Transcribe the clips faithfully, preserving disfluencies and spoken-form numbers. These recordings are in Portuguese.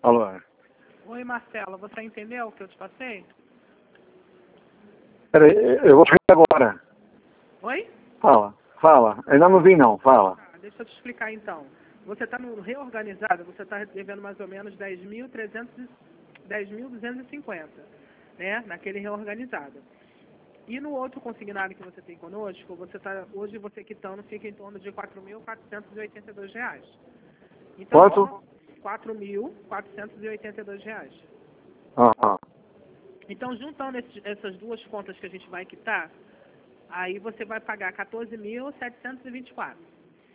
Alô? Oi, Marcelo, você entendeu o que eu te passei? Peraí, eu vou ver agora. Oi? Fala, fala. Ainda não vi não, fala. Tá, deixa eu te explicar então. Você está no reorganizado, você está devendo mais ou menos dez mil duzentos e cinquenta, né? Naquele reorganizado. E no outro consignado que você tem conosco, você tá, hoje você quitando fica em torno de quatro mil quatrocentos e oitenta e dois reais. Então, Quanto? quatro mil quatrocentos e oitenta e dois reais. Aham. Então, juntando esses, essas duas contas que a gente vai quitar, aí você vai pagar quatorze mil setecentos e vinte e quatro.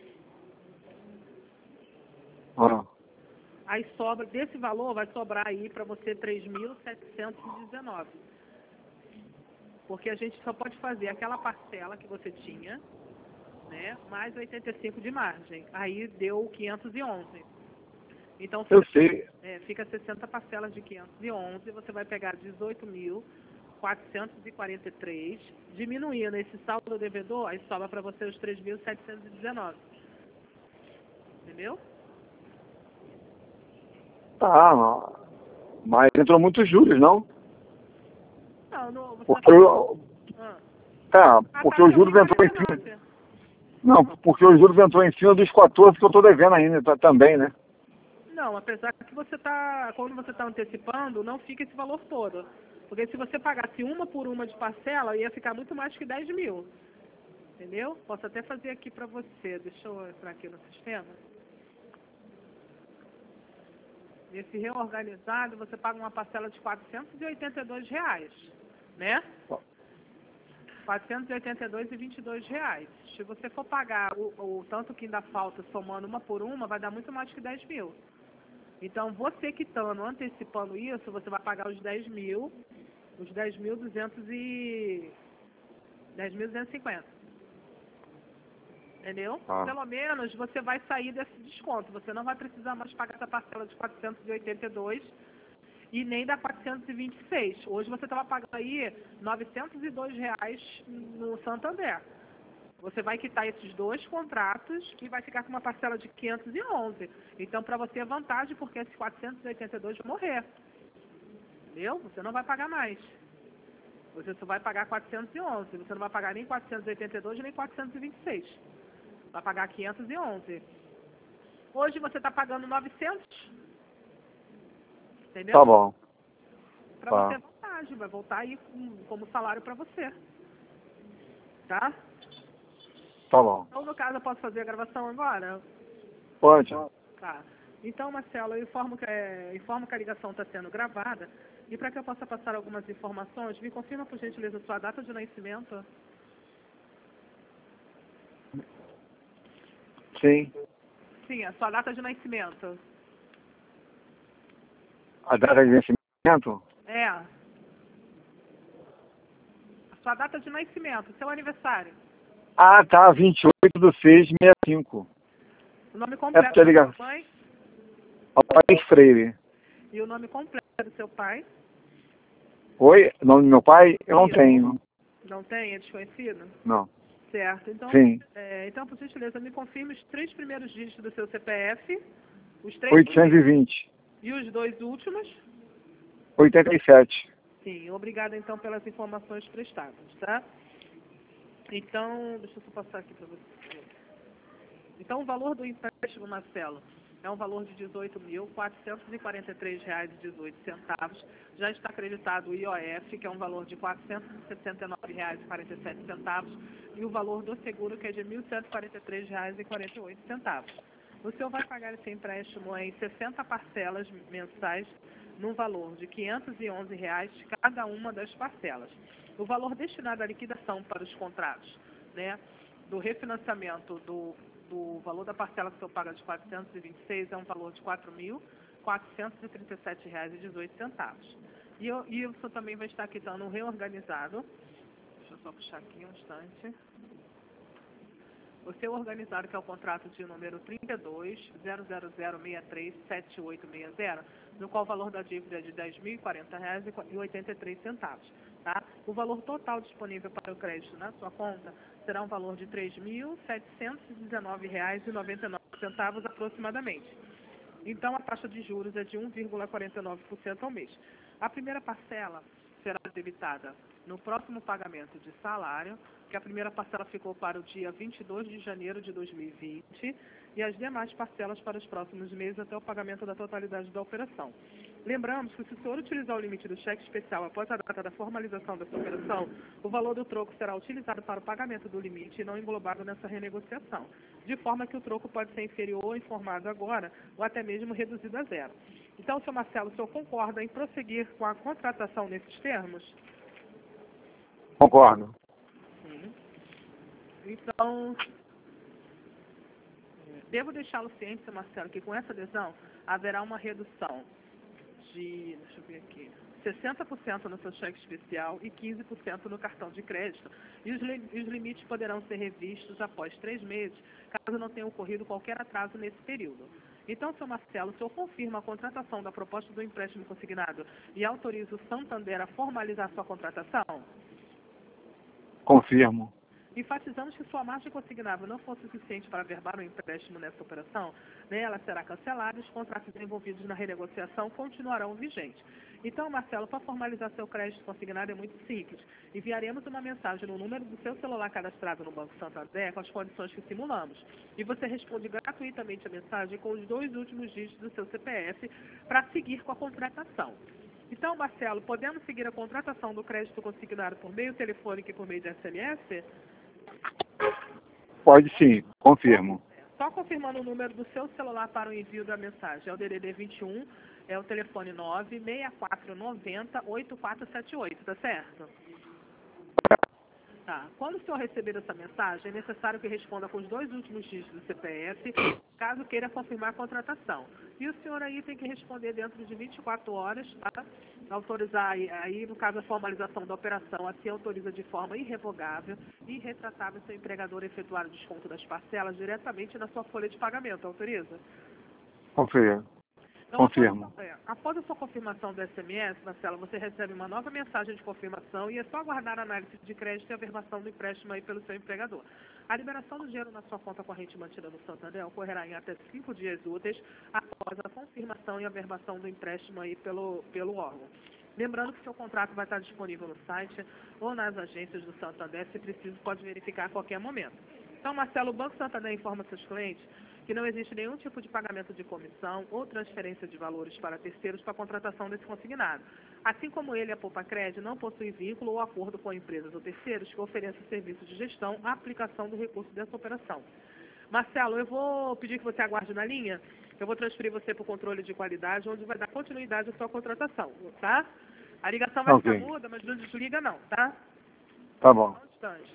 Aham. Aí sobra, desse valor vai sobrar aí para você três mil setecentos e dezenove. Porque a gente só pode fazer aquela parcela que você tinha, né, mais oitenta e cinco de margem. Aí deu quinhentos e onze. Então Eu fica, sei. é, fica sessenta parcelas de quinhentos e onze, você vai pegar dezoito mil quatrocentos e quarenta e três, diminuindo esse saldo devedor, aí sobra para você os três mil setecentos e dezenove. Entendeu? Tá, não. Mas entrou muitos juros, não? Não, não você Porque tá... eu... Ah, Tá, a porque os taxa juros hoje é entrou em cima... dezenove. Não, porque os juros entrou em cima dos quatorze que eu tô devendo ainda tá, também, né? Não, apesar que você tá, quando você está antecipando, não fica esse valor todo. Porque se você pagasse uma por uma de parcela, ia ficar muito mais que dez mil. Entendeu? Posso até fazer aqui para você. Deixa eu entrar aqui no sistema. Nesse reorganizado, você paga uma parcela de quatrocentos e oitenta e dois reais, né? quatrocentos e oitenta e dois reais e vinte e dois reais. Se você for pagar o, o tanto que ainda falta somando uma por uma, vai dar muito mais que dez mil. Então, você quitando, antecipando isso, você vai pagar os dez mil, os dez mil duzentos e... dez mil duzentos e cinquenta. Entendeu? Ah. Pelo menos você vai sair desse desconto. Você não vai precisar mais pagar essa parcela de quatrocentos e oitenta e dois e nem da quatrocentos e vinte e seis. Hoje você estava pagando aí novecentos e dois reais no Santander. Você vai quitar esses dois contratos e vai ficar com uma parcela de quinhentos e onze. Então, para você é vantagem, porque esses quatrocentos e oitenta e dois vão morrer. Entendeu? Você não vai pagar mais. Você só vai pagar quatrocentos e onze. Você não vai pagar nem quatrocentos e oitenta e dois nem quatrocentos e vinte e seis. Vai pagar quinhentos e onze. Hoje você está pagando novecentos. Entendeu? Tá bom. Para Tá. você é vantagem. Vai voltar aí como salário para você. Tá? Tá bom. Então, no caso, eu posso fazer a gravação agora? Pode. Tá. Então, Marcelo, eu informo que, é, informo que a ligação está sendo gravada. E para que eu possa passar algumas informações, me confirma, por gentileza, a sua data de nascimento. Sim. Sim, a sua data de nascimento. A data de vencimento? É. A sua data de nascimento, seu aniversário. Ah, tá. vinte e oito de seis de sessenta e cinco. O nome É completo porque a da sua ligação... mãe Papai Freire. e o nome completo do seu pai. Oi? O nome do meu pai? Eu não Isso. tenho. Não tem? É desconhecido? Não. Certo. Então, Sim. é, então, por gentileza, me confirme os três primeiros dígitos do seu C P F, os três oitocentos e vinte. e os dois últimos. oitenta e sete. Sim, obrigada então pelas informações prestadas, tá? Então, deixa eu só passar aqui para você. Então, o valor do empréstimo, Marcelo, é um valor de dezoito mil quatrocentos e quarenta e três reais e dezoito centavos. Já está acreditado o I O F, que é um valor de quatrocentos e sessenta e nove reais e quarenta e sete centavos, e o valor do seguro, que é de mil cento e quarenta e três reais e quarenta e oito centavos. O senhor vai pagar esse empréstimo em sessenta parcelas mensais, num valor de quinhentos e onze reais cada uma das parcelas. O valor destinado à liquidação para os contratos, né, do refinanciamento do, do valor da parcela que o senhor paga de quatrocentos e vinte e seis é um valor de quatro mil quatrocentos e trinta e sete reais e dezoito centavos. E, eu, e o senhor também vai estar quitando um reorganizado. Deixa eu só puxar aqui um instante. O seu organizado, que é o contrato de número trinta e dois, zero zero zero, seis três, sete oito seis zero, no qual o valor da dívida é de dez mil e quarenta reais e oitenta e três centavos. Tá? O valor total disponível para o crédito na sua conta será um valor de três mil setecentos e dezenove reais e noventa e nove centavos aproximadamente. Então, a taxa de juros é de um vírgula quarenta e nove por cento ao mês. A primeira parcela será debitada no próximo pagamento de salário, que a primeira parcela ficou para o dia vinte e dois de janeiro de dois mil e vinte, e as demais parcelas para os próximos meses até o pagamento da totalidade da operação. Lembramos que se o senhor utilizar o limite do cheque especial após a data da formalização dessa operação, o valor do troco será utilizado para o pagamento do limite e não englobado nessa renegociação, de forma que o troco pode ser inferior ou informado agora, ou até mesmo reduzido a zero. Então, senhor Marcelo, o senhor concorda em prosseguir com a contratação nesses termos? Concordo. Sim. Então, devo deixá-lo ciente, senhor Marcelo, que com essa adesão haverá uma redução de, deixa eu ver aqui, sessenta por cento no seu cheque especial e quinze por cento no cartão de crédito. E os, li os limites poderão ser revistos após três meses, caso não tenha ocorrido qualquer atraso nesse período. Então, senhor Marcelo, o senhor confirma a contratação da proposta do empréstimo consignado e autoriza o Santander a formalizar sua contratação? Confirmo. Enfatizamos que sua margem consignável não for suficiente para averbar o empréstimo nessa operação, né, ela será cancelada e os contratos envolvidos na renegociação continuarão vigentes. Então, Marcelo, para formalizar seu crédito consignado é muito simples. Enviaremos uma mensagem no número do seu celular cadastrado no Banco Santander com as condições que simulamos. E você responde gratuitamente a mensagem com os dois últimos dígitos do seu C P F para seguir com a contratação. Então, Marcelo, podemos seguir a contratação do crédito consignado por meio telefônico e por meio de S M S? Pode sim, confirmo. Só confirmando o número do seu celular para o envio da mensagem. É o D D D vinte e um, é o telefone nove seis quatro nove zero oito quatro sete oito, tá certo? Tá. Quando o senhor receber essa mensagem, é necessário que responda com os dois últimos dígitos do C P F, caso queira confirmar a contratação. E o senhor aí tem que responder dentro de vinte e quatro horas, tá? Autorizar aí, aí, no caso, a formalização da operação, assim autoriza de forma irrevogável e irretratável seu empregador a efetuar o desconto das parcelas diretamente na sua folha de pagamento. Autoriza? Confirmo. Então, Confirmo. após, é, após a sua confirmação do S M S, Marcelo, você recebe uma nova mensagem de confirmação e é só aguardar a análise de crédito e a averbação do empréstimo aí pelo seu empregador. A liberação do dinheiro na sua conta corrente mantida no Santander ocorrerá em até cinco dias úteis após a confirmação e averbação do empréstimo aí pelo, pelo órgão. Lembrando que seu contrato vai estar disponível no site ou nas agências do Santander, se preciso, pode verificar a qualquer momento. Então, Marcelo, o Banco Santander informa seus clientes que não existe nenhum tipo de pagamento de comissão ou transferência de valores para terceiros para a contratação desse consignado. Assim como ele, a Poupa Crédito, não possui vínculo ou acordo com empresas ou terceiros que ofereçam serviços de gestão à aplicação do recurso dessa operação. Marcelo, eu vou pedir que você aguarde na linha, eu vou transferir você para o controle de qualidade, onde vai dar continuidade à sua contratação, tá? A ligação vai Ok. ficar muda, mas não desliga não, tá? Tá bom. Só um instante.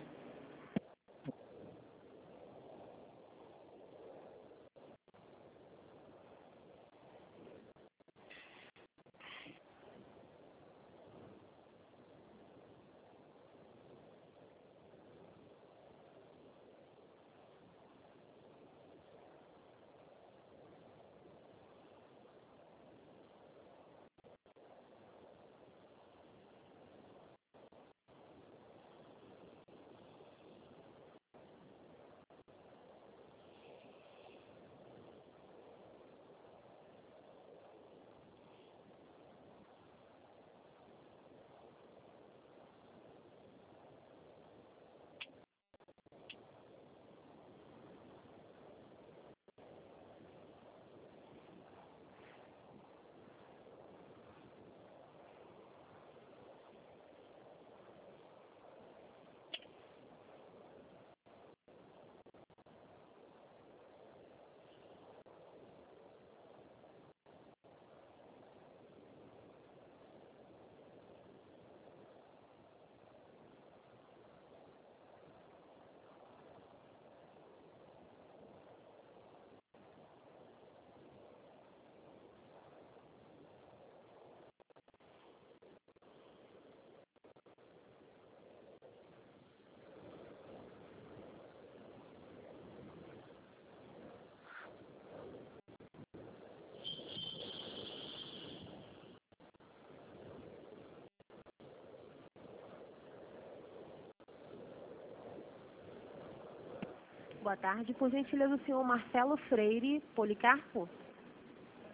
Boa tarde, por gentileza, o senhor Marcelo Freire Policarpo.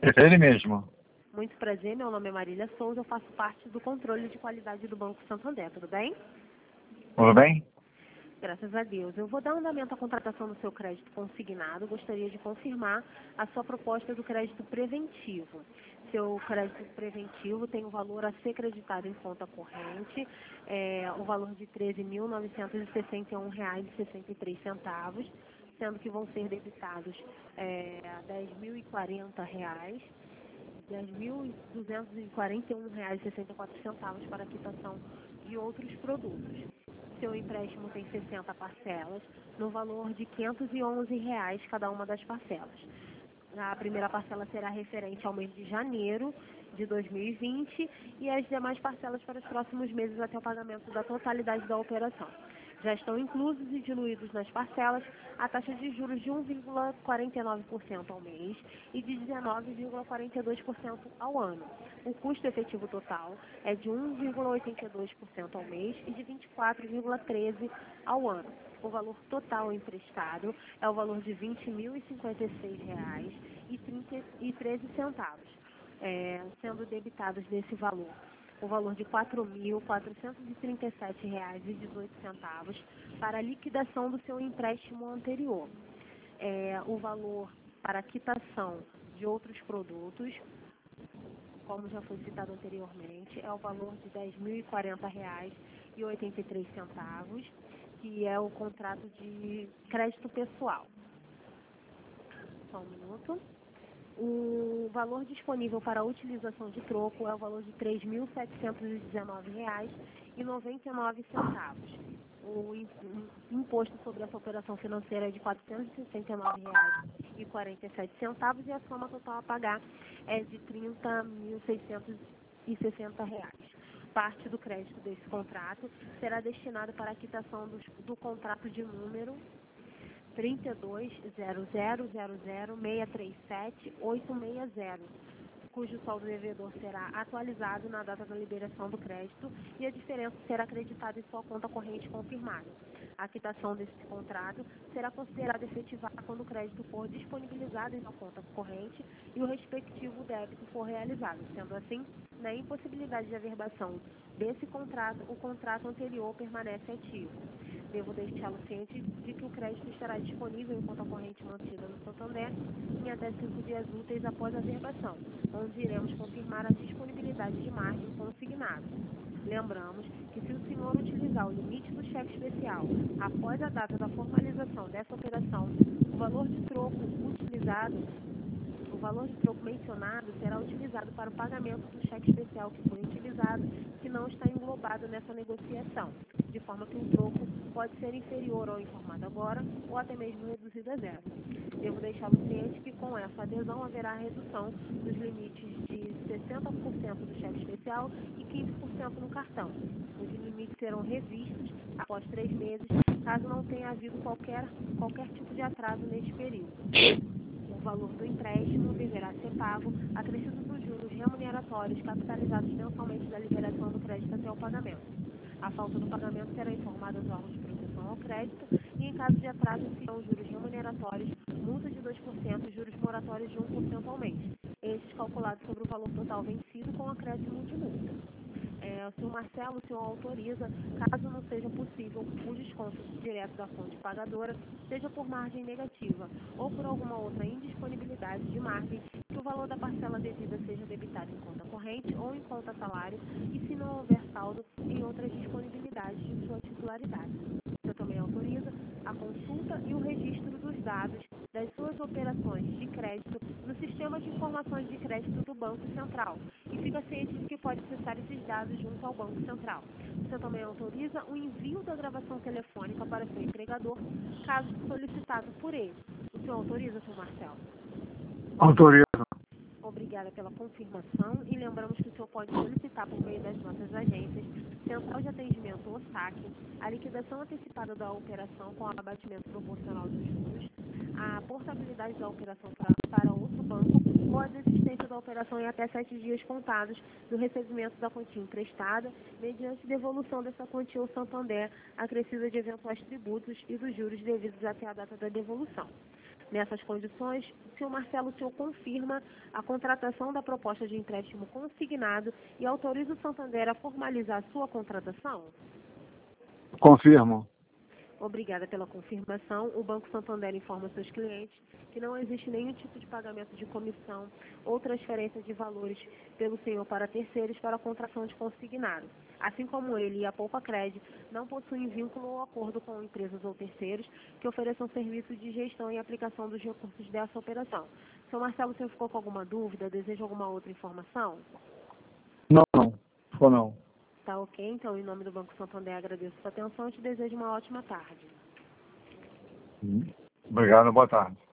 Esse é ele mesmo. Muito prazer, meu nome é Marília Souza, eu faço parte do controle de qualidade do Banco Santander, tudo bem? Tudo bem? Graças a Deus. Eu vou dar andamento à contratação do seu crédito consignado. Gostaria de confirmar a sua proposta do crédito preventivo. Seu crédito preventivo tem o valor a ser creditado em conta corrente, é, o valor de treze mil novecentos e sessenta e um reais e sessenta e três centavos, sendo que vão ser debitados é, dez mil e quarenta reais, dez mil duzentos e quarenta e um reais e sessenta e quatro centavos para a quitação de outros produtos. Seu empréstimo tem sessenta parcelas, no valor de quinhentos e onze reais cada uma das parcelas. A primeira parcela será referente ao mês de janeiro de dois mil e vinte e as demais parcelas para os próximos meses até o pagamento da totalidade da operação. Já estão inclusos e diluídos nas parcelas a taxa de juros de um vírgula quarenta e nove por cento ao mês e de dezenove vírgula quarenta e dois por cento ao ano. O custo efetivo total é de um vírgula oitenta e dois por cento ao mês e de vinte e quatro vírgula treze por cento ao ano. O valor total emprestado é o valor de vinte mil e cinquenta e seis reais e treze centavos, é, sendo debitados desse valor o valor de quatro mil quatrocentos e trinta e sete reais e dezoito centavos para a liquidação do seu empréstimo anterior. É, o valor para a quitação de outros produtos, como já foi citado anteriormente, é o valor de dez mil e quarenta reais e oitenta e três centavos, que é o contrato de crédito pessoal. Só um minuto. O valor disponível para a utilização de troco é o valor de três mil setecentos e dezenove reais e noventa e nove centavos. O imposto sobre essa operação financeira é de quatrocentos e sessenta e nove reais e quarenta e sete centavos e a soma total a pagar é de trinta mil seiscentos e sessenta reais. Parte do crédito desse contrato será destinado para a quitação dos, do contrato de número trinta e dois zero zero zero zero seis três sete oito seis zero, cujo saldo devedor será atualizado na data da liberação do crédito e a diferença será acreditada em sua conta corrente confirmada. A quitação desse contrato será considerada efetivada quando o crédito for disponibilizado em sua conta corrente e o respectivo débito for realizado. Sendo assim, na impossibilidade de averbação desse contrato, o contrato anterior permanece ativo. Devo deixá-lo ciente de que o crédito estará disponível em conta corrente mantida no Santander em até cinco dias úteis após a averbação, onde iremos confirmar a disponibilidade de margem consignada. Lembramos que se o senhor utilizar o limite do cheque especial após a data da formalização dessa operação, o valor de troco utilizado O valor de troco mencionado será utilizado para o pagamento do cheque especial que foi utilizado, que não está englobado nessa negociação, de forma que o troco pode ser inferior ao informado agora ou até mesmo reduzido a zero. Devo deixá-lo ciente que com essa adesão haverá redução dos limites de sessenta por cento do cheque especial e quinze por cento no cartão. Os limites serão revistos após três meses, caso não tenha havido qualquer, qualquer tipo de atraso neste período. O valor do empréstimo deverá ser pago acrescido dos juros remuneratórios capitalizados mensalmente da liberação do crédito até o pagamento. A falta do pagamento será informada aos órgãos de proteção ao crédito e, em caso de atraso, serão juros remuneratórios, multa de dois por cento e juros moratórios de um por cento ao mês, estes calculados sobre o valor total vencido com acréscimo de multa. É, o senhor Marcelo, o senhor autoriza, caso não seja possível o desconto direto da fonte pagadora, seja por margem negativa ou por alguma outra indisponibilidade de margem, que o valor da parcela devida seja debitado em conta corrente ou em conta salário e, se não houver saldo, em outras disponibilidades de sua titularidade. O senhor também autoriza a consulta e o registro dos dados das suas operações de crédito no Sistema de Informações de Crédito do Banco Central e fica ciente de que pode acessar esses dados junto ao Banco Central. O senhor também autoriza o envio da gravação telefônica para seu empregador, caso solicitado por ele. O senhor autoriza, senhor Marcelo? Autorizo. Obrigada pela confirmação e lembramos que o senhor pode solicitar por meio das nossas agências, Central de Atendimento ou SAC, a liquidação antecipada da operação com abatimento proporcional dos juros, a portabilidade da operação para, para outro banco ou a desistência da operação em até sete dias contados do recebimento da quantia emprestada, mediante devolução dessa quantia ao Santander, acrescida de eventuais tributos e dos juros devidos até a data da devolução. Nessas condições, o senhor Marcelo, o senhor confirma a contratação da proposta de empréstimo consignado e autoriza o Santander a formalizar a sua contratação? Confirmo. Obrigada pela confirmação. O Banco Santander informa seus clientes que não existe nenhum tipo de pagamento de comissão ou transferência de valores pelo senhor para terceiros para a contratação de consignado. Assim como ele e a Poupa Cred não possuem vínculo ou acordo com empresas ou terceiros que ofereçam serviço de gestão e aplicação dos recursos dessa operação. Senhor Marcelo, o senhor ficou com alguma dúvida? Deseja alguma outra informação? Não, não. Ficou não. Tá ok? Então, em nome do Banco Santander, agradeço a sua atenção e te desejo uma ótima tarde. Obrigado, boa tarde.